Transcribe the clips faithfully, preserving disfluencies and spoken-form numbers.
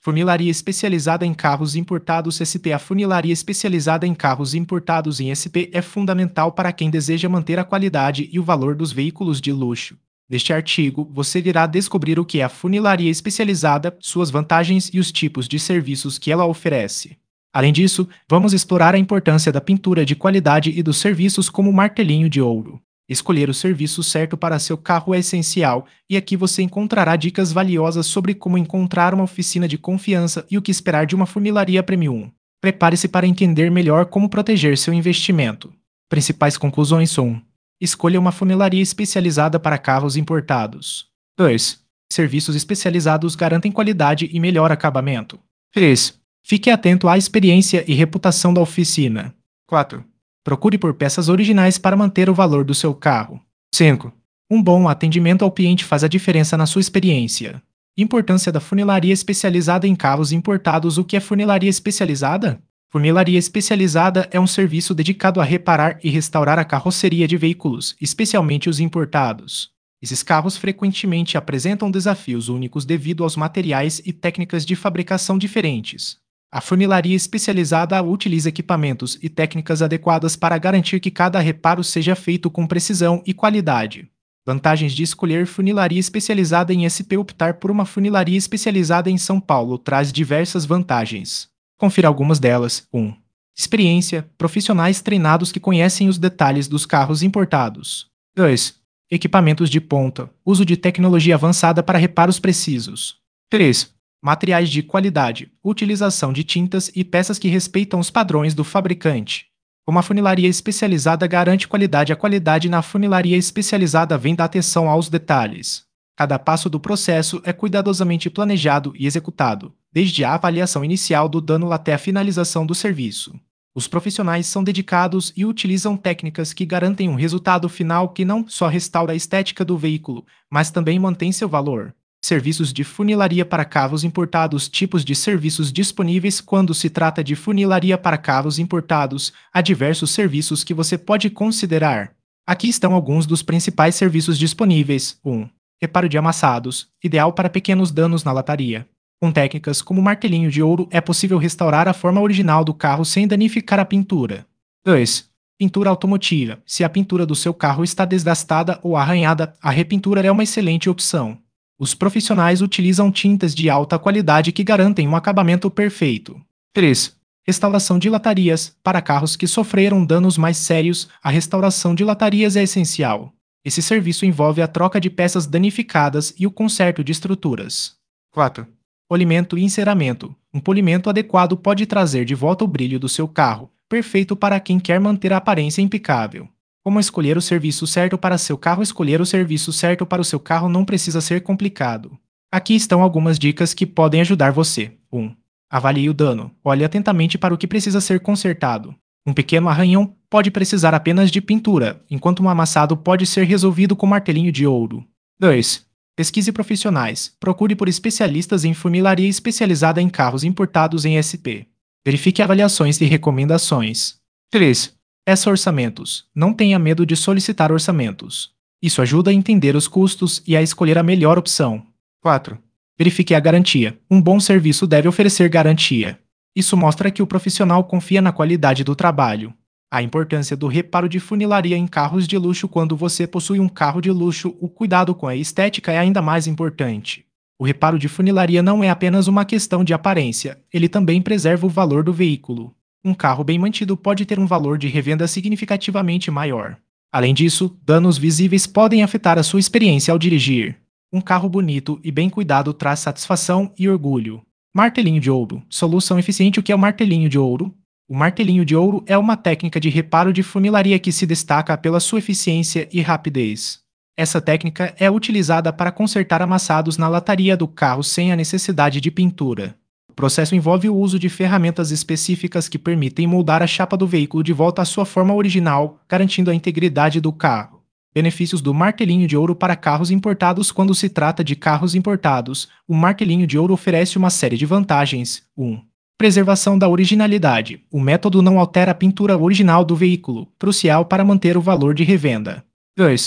Funilaria especializada em carros importados S P. A funilaria especializada em carros importados em S P é fundamental para quem deseja manter a qualidade e o valor dos veículos de luxo. Neste artigo, você irá descobrir o que é a funilaria especializada, suas vantagens e os tipos de serviços que ela oferece. Além disso, vamos explorar a importância da pintura de qualidade e dos serviços como o martelinho de ouro. Escolher o serviço certo para seu carro é essencial, e aqui você encontrará dicas valiosas sobre como encontrar uma oficina de confiança e o que esperar de uma funilaria premium. Prepare-se para entender melhor como proteger seu investimento. Principais conclusões: um. Escolha uma funilaria especializada para carros importados. dois. Serviços especializados garantem qualidade e melhor acabamento. três. Fique atento à experiência e reputação da oficina. quatro. Procure por peças originais para manter o valor do seu carro. cinco. Um bom atendimento ao cliente faz a diferença na sua experiência. Importância da funilaria especializada em carros importados. O que é funilaria especializada? Funilaria especializada é um serviço dedicado a reparar e restaurar a carroceria de veículos, especialmente os importados. Esses carros frequentemente apresentam desafios únicos devido aos materiais e técnicas de fabricação diferentes. A funilaria especializada utiliza equipamentos e técnicas adequadas para garantir que cada reparo seja feito com precisão e qualidade. Vantagens de escolher funilaria especializada em S P. Optar por uma funilaria especializada em São Paulo traz diversas vantagens. Confira algumas delas. um. Experiência: profissionais treinados que conhecem os detalhes dos carros importados. dois. Equipamentos de ponta: uso de tecnologia avançada para reparos precisos. três. Materiais de qualidade: utilização de tintas e peças que respeitam os padrões do fabricante. Uma funilaria especializada garante qualidade. A qualidade na funilaria especializada vem da atenção aos detalhes. Cada passo do processo é cuidadosamente planejado e executado, desde a avaliação inicial do dano até a finalização do serviço. Os profissionais são dedicados e utilizam técnicas que garantem um resultado final que não só restaura a estética do veículo, mas também mantém seu valor. Serviços de funilaria para carros importados. Tipos de serviços disponíveis. Quando se trata de funilaria para carros importados, há diversos serviços que você pode considerar. Aqui estão alguns dos principais serviços disponíveis. um. Reparo de amassados, ideal para pequenos danos na lataria. Com técnicas como martelinho de ouro, é possível restaurar a forma original do carro sem danificar a pintura. dois. Pintura automotiva. Se a pintura do seu carro está desgastada ou arranhada, a repintura é uma excelente opção. Os profissionais utilizam tintas de alta qualidade que garantem um acabamento perfeito. três. Restauração de latarias. Para carros que sofreram danos mais sérios, a restauração de latarias é essencial. Esse serviço envolve a troca de peças danificadas e o conserto de estruturas. quatro. Polimento e enceramento. Um polimento adequado pode trazer de volta o brilho do seu carro, perfeito para quem quer manter a aparência impecável. Como escolher o serviço certo para seu carro? Escolher o serviço certo para o seu carro não precisa ser complicado. Aqui estão algumas dicas que podem ajudar você. um. Avalie o dano. Olhe atentamente para o que precisa ser consertado. Um pequeno arranhão pode precisar apenas de pintura, enquanto um amassado pode ser resolvido com martelinho de ouro. dois. Pesquise profissionais. Procure por especialistas em funilaria especializada em carros importados em S P. Verifique avaliações e recomendações. três. Peça orçamentos. Não tenha medo de solicitar orçamentos. Isso ajuda a entender os custos e a escolher a melhor opção. quatro. Verifique a garantia. Um bom serviço deve oferecer garantia. Isso mostra que o profissional confia na qualidade do trabalho. A importância do reparo de funilaria em carros de luxo. Quando você possui um carro de luxo, o cuidado com a estética é ainda mais importante. O reparo de funilaria não é apenas uma questão de aparência, ele também preserva o valor do veículo. Um carro bem mantido pode ter um valor de revenda significativamente maior. Além disso, danos visíveis podem afetar a sua experiência ao dirigir. Um carro bonito e bem cuidado traz satisfação e orgulho. Martelinho de ouro. Solução eficiente. O que é o martelinho de ouro? O martelinho de ouro é uma técnica de reparo de funilaria que se destaca pela sua eficiência e rapidez. Essa técnica é utilizada para consertar amassados na lataria do carro sem a necessidade de pintura. O processo envolve o uso de ferramentas específicas que permitem moldar a chapa do veículo de volta à sua forma original, garantindo a integridade do carro. Benefícios do martelinho de ouro para carros importados. Quando se trata de carros importados, o martelinho de ouro oferece uma série de vantagens. um. Preservação da originalidade. O método não altera a pintura original do veículo, crucial para manter o valor de revenda. dois.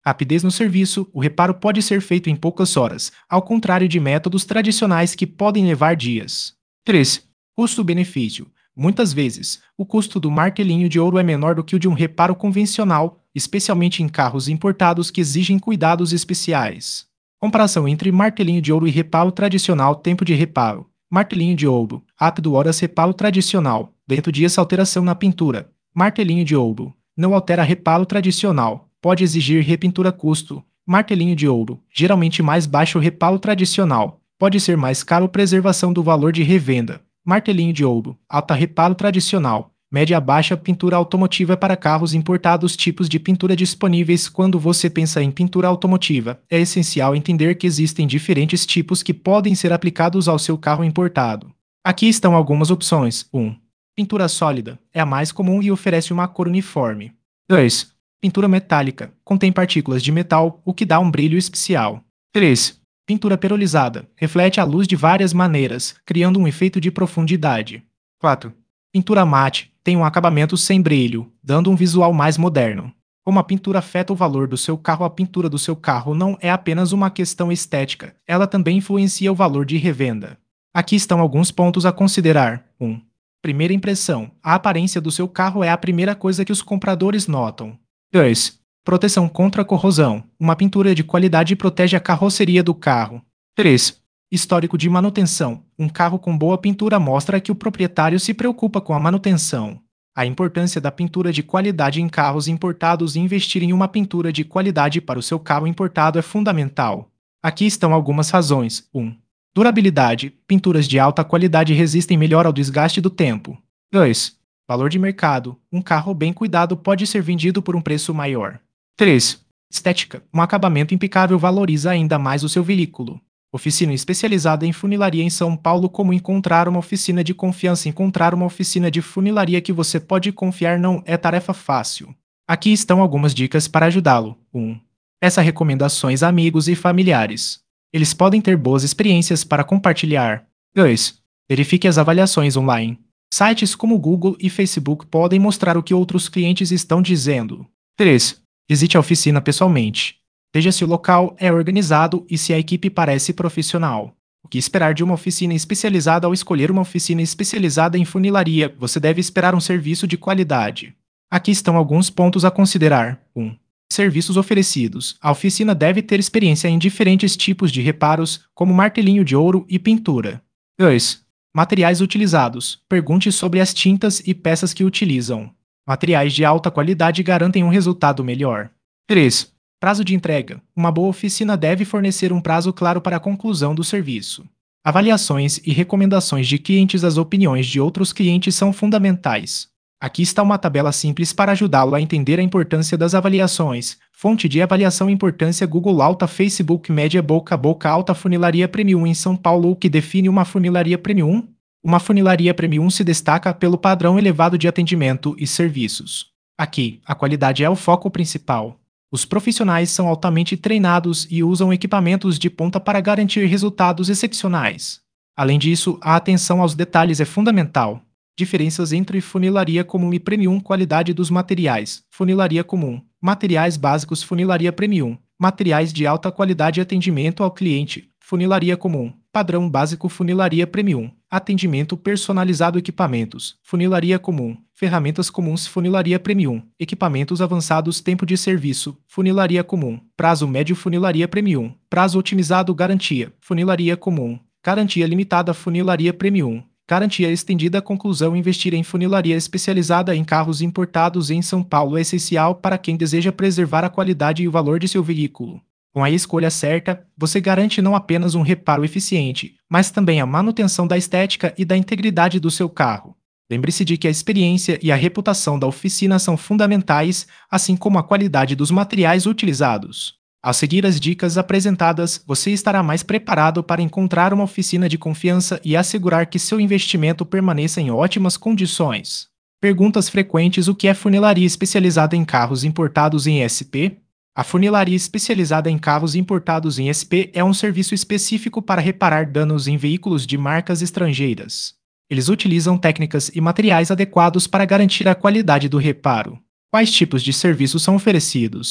Rapidez no serviço, o reparo pode ser feito em poucas horas, ao contrário de métodos tradicionais que podem levar dias. três. Custo-benefício. Muitas vezes, o custo do martelinho de ouro é menor do que o de um reparo convencional, especialmente em carros importados que exigem cuidados especiais. Comparação entre martelinho de ouro e reparo tradicional. Tempo de reparo. Martelinho de ouro. Rápido horas. Reparo tradicional. Lento dias. Alteração na pintura. Martelinho de ouro. Não altera reparo tradicional. Pode exigir repintura. Custo. Martelinho de ouro. Geralmente mais baixo. Reparo tradicional. Pode ser mais caro. Preservação do valor de revenda. Martelinho de ouro. Alta. Reparo tradicional. Média a baixa. Pintura automotiva para carros importados. Tipos de pintura disponíveis. Quando você pensa em pintura automotiva, é essencial entender que existem diferentes tipos que podem ser aplicados ao seu carro importado. Aqui estão algumas opções. um. Pintura sólida. É a mais comum e oferece uma cor uniforme. dois. Pintura metálica. Contém partículas de metal, o que dá um brilho especial. três. Pintura perolizada. Reflete a luz de várias maneiras, criando um efeito de profundidade. quatro. Pintura mate. Tem um acabamento sem brilho, dando um visual mais moderno. Como a pintura afeta o valor do seu carro, a pintura do seu carro não é apenas uma questão estética, ela também influencia o valor de revenda. Aqui estão alguns pontos a considerar. um. Primeira impressão. A aparência do seu carro é a primeira coisa que os compradores notam. dois. Proteção contra a corrosão. Uma pintura de qualidade protege a carroceria do carro. três. Histórico de manutenção. Um carro com boa pintura mostra que o proprietário se preocupa com a manutenção. A importância da pintura de qualidade em carros importados e investir em uma pintura de qualidade para o seu carro importado é fundamental. Aqui estão algumas razões. um. Durabilidade. Pinturas de alta qualidade resistem melhor ao desgaste do tempo. dois. Valor de mercado. Um carro bem cuidado pode ser vendido por um preço maior. três. Estética. Um acabamento impecável valoriza ainda mais o seu veículo. Oficina especializada em funilaria em São Paulo. Como encontrar uma oficina de confiança? Encontrar uma oficina de funilaria que você pode confiar não é tarefa fácil. Aqui estão algumas dicas para ajudá-lo. um. Peça recomendações a amigos e familiares. Eles podem ter boas experiências para compartilhar. dois. Verifique as avaliações online. Sites como Google e Facebook podem mostrar o que outros clientes estão dizendo. três. Visite a oficina pessoalmente. Veja se o local é organizado e se a equipe parece profissional. O que esperar de uma oficina especializada? Ao escolher uma oficina especializada em funilaria, você deve esperar um serviço de qualidade. Aqui estão alguns pontos a considerar. um. Serviços oferecidos. A oficina deve ter experiência em diferentes tipos de reparos, como martelinho de ouro e pintura. dois. Materiais utilizados. Pergunte sobre as tintas e peças que utilizam. Materiais de alta qualidade garantem um resultado melhor. três. Prazo de entrega. Uma boa oficina deve fornecer um prazo claro para a conclusão do serviço. Avaliações e recomendações de clientes. As opiniões de outros clientes são fundamentais. Aqui está uma tabela simples para ajudá-lo a entender a importância das avaliações. Fonte de avaliação: importância Google alta, Facebook média, boca a boca alta. Funilaria Premium em São Paulo. O que define uma funilaria Premium? Uma funilaria Premium se destaca pelo padrão elevado de atendimento e serviços. Aqui, a qualidade é o foco principal. Os profissionais são altamente treinados e usam equipamentos de ponta para garantir resultados excepcionais. Além disso, a atenção aos detalhes é fundamental. Diferenças entre funilaria comum e premium: qualidade dos materiais. Funilaria comum. Materiais básicos. Funilaria premium. Materiais de alta qualidade. Atendimento ao cliente. Funilaria comum. Padrão básico. Funilaria premium. Atendimento personalizado. Equipamentos. Funilaria comum. Ferramentas comuns. Funilaria premium. Equipamentos avançados. Tempo de serviço. Funilaria comum. Prazo médio. Funilaria premium. Prazo otimizado. Garantia. Funilaria comum. Garantia limitada. Funilaria premium. Garantia estendida. Conclusão: investir em funilaria especializada em carros importados em São Paulo é essencial para quem deseja preservar a qualidade e o valor de seu veículo. Com a escolha certa, você garante não apenas um reparo eficiente, mas também a manutenção da estética e da integridade do seu carro. Lembre-se de que a experiência e a reputação da oficina são fundamentais, assim como a qualidade dos materiais utilizados. Ao seguir as dicas apresentadas, você estará mais preparado para encontrar uma oficina de confiança e assegurar que seu investimento permaneça em ótimas condições. Perguntas frequentes: o que é funilaria especializada em carros importados em S P? A funilaria especializada em carros importados em S P é um serviço específico para reparar danos em veículos de marcas estrangeiras. Eles utilizam técnicas e materiais adequados para garantir a qualidade do reparo. Quais tipos de serviços são oferecidos?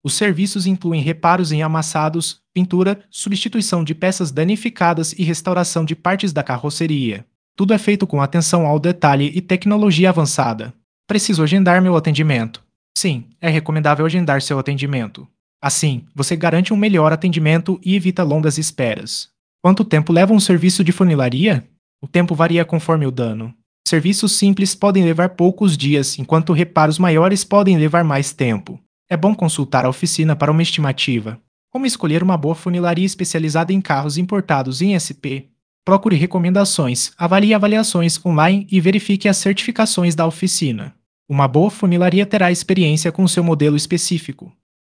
Os serviços incluem reparos em amassados, pintura, substituição de peças danificadas e restauração de partes da carroceria. Tudo é feito com atenção ao detalhe e tecnologia avançada. Preciso agendar meu atendimento. Sim, é recomendável agendar seu atendimento. Assim, você garante um melhor atendimento e evita longas esperas. Quanto tempo leva um serviço de funilaria? O tempo varia conforme o dano. Serviços simples podem levar poucos dias, enquanto reparos maiores podem levar mais tempo. É bom consultar a oficina para uma estimativa. Como escolher uma boa funilaria especializada em carros importados em S P? Procure recomendações, avalie avaliações online e verifique as certificações da oficina. Uma boa funilaria terá experiência com seu modelo específico.